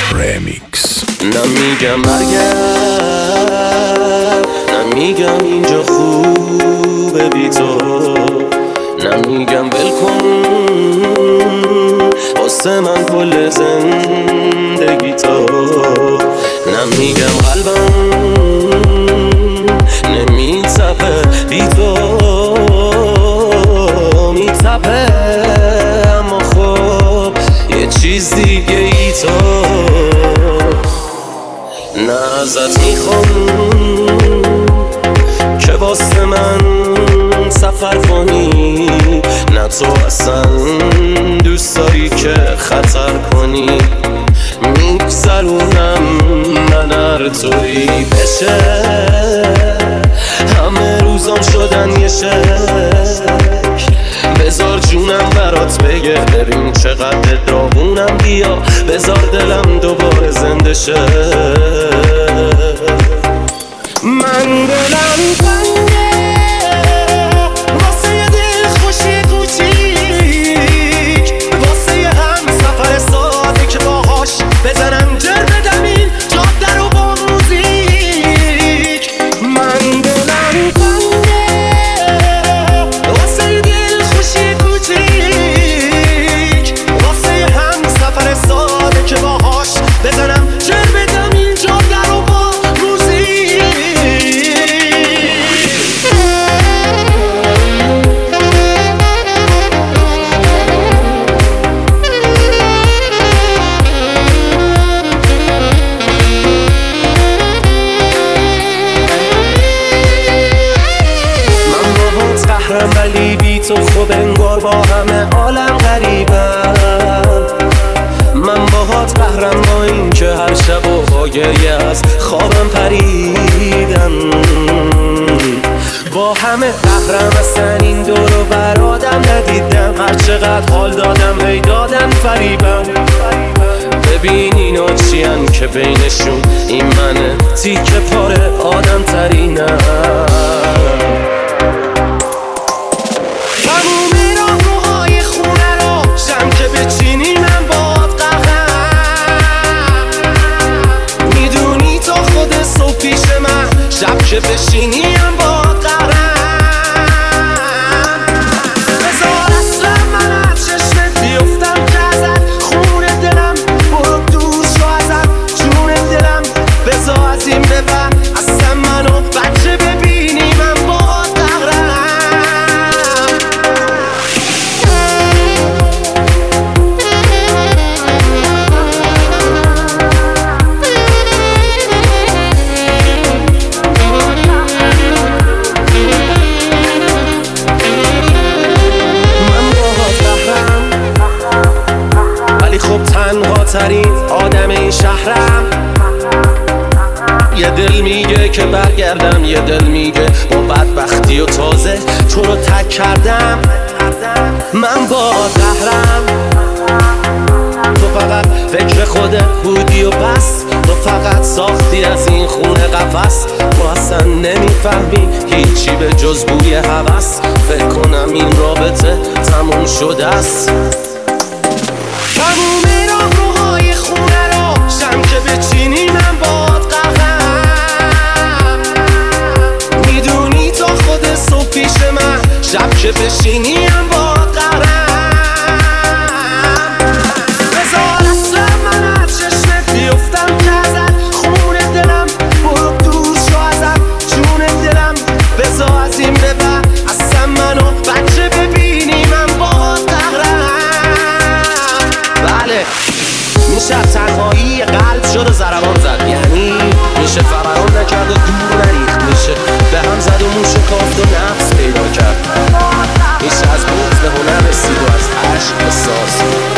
رمیکس. نمیگم برگرد، نمیگم اینجا خوبه بی تو، نمیگم بلکن واسه من کل زندگی تو، نمیگم قلبم نمیتپه بی تو، میتپه اما خب یه چیز دیگه ای تو. نه ازت میخوام که واسه من سفر کنی، نه تو اصلا دوست داری که خطر کنی، میگذرونم من هر طوری بشه، همه روزام شدن یه شکل، بذار جونم برات بگه ببین چقدر داغونم، بیا بذار دلم دوباره زنده شه. من دلم تنگه واسه یه دل خوشی کوچیک، واسه یه هم سفر ساده که باهاش بزنم جر بدم این جاده رو با موزیک. من دلم تنگه واسه یه دل خوشی کوچیک، واسه یه هم سفر ساده که باهاش بزنم جر بدم این جاده رو با موزیک. ولی بی تو خوب انگار با همه عالم غریبم، من باهات قهرم با این که هر شب و با گریه از خوابم پریدم، با همه قهرم اصلا این دورو بر آدم ندیدم، هر چقدر حال دادم هی دادن فریبم، ببین اینا چیان که بینشون این منه تیکه پاره آدم ترینم. شب که بشینیم با قرم، بذار اصلا من از چشمت بیفتم که ازت خون دلم، برو دور شو ازت جون دلم، بذار از این به بعد اصلا منو بچه ببینی من با قرم. تنها ترین آدم این شهرم، یه دل میگه که برگردم، یه دل میگه با بدبختی و تازه تو رو تک کردم، من با قهرم، تو فقط فکر خودت بودی و بس، تو فقط ساختی از این خونه قفس، تو اصلا نمیفهمی هیچی به جز بوی هوس، فکر کنم این رابطه تموم شده است. تموم راهروهای خونه رو شم که بچینی من باد قهرم، میدونی تا خود صبح پیش من، شب که بشینی من باد قهرم، بذار اصلا من از چشمت بیفتم که ازت خون دلم، برو دور شو ازت جون دلم، بذار از این به بعد اصلا منو بچه ببینی من باد قهرم. بله میشه تنهایی قلب شد و ضربان زد، یعنی میشه فوران نکرد و دور نریخت، میشه به هم زد و موشه کافت و نفس پیدا کرد، میشه از بغض به هنر رسید و از عشق احساس.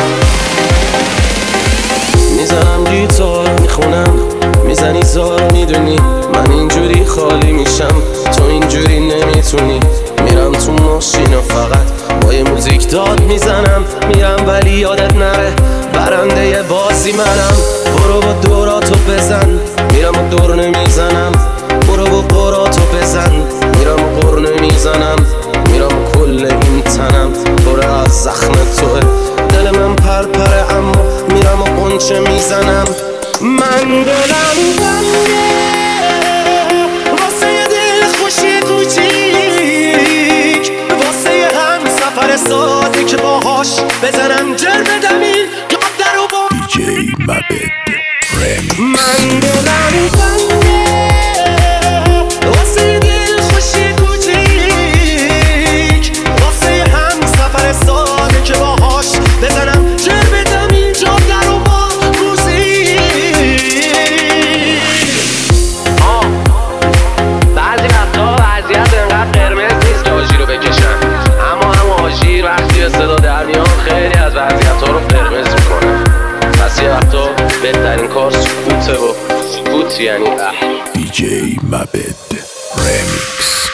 میزنم گیتار میخونم، میزنی زار، میدونی من اینجوری خالی میشم، تو اینجوری نمیتونی، میرم تو ماشین و فقط با یه موزیک داد میزنم، میرم ولی یادت نره برنده بازی منم، برو با دوراتو بزن، میرم و دور نمیزنم، برو با براتو بزن، میرم و بر نمیزنم، میرم و کل این تنم پر از زخم توه، دل من پرپره اما میرم و قنچه میزنم، من دلم تنگه واسه یه دل خوشی کوچیک، واسه یه هم سفر ساده که باهاش بزنم جر بدمین داد در و با دیجی مبد رمیکس. من دلم تنگه واسه یه دل خوشی کوچیک، واسه یه هم سفر ساده که باهاش بزنم جر بدمین جاد در و با بعضی وقتا وضعیت انقدر قرمز نیست که آژیر رو بکشن، اما هم آژیر وقتی به صدا در میان خیلی از وضعیت‌ها رو قرمز میکنه. پس یه وقتا بهترین کار سکوته و سکوت یعنی دیجی مبد رمیکس.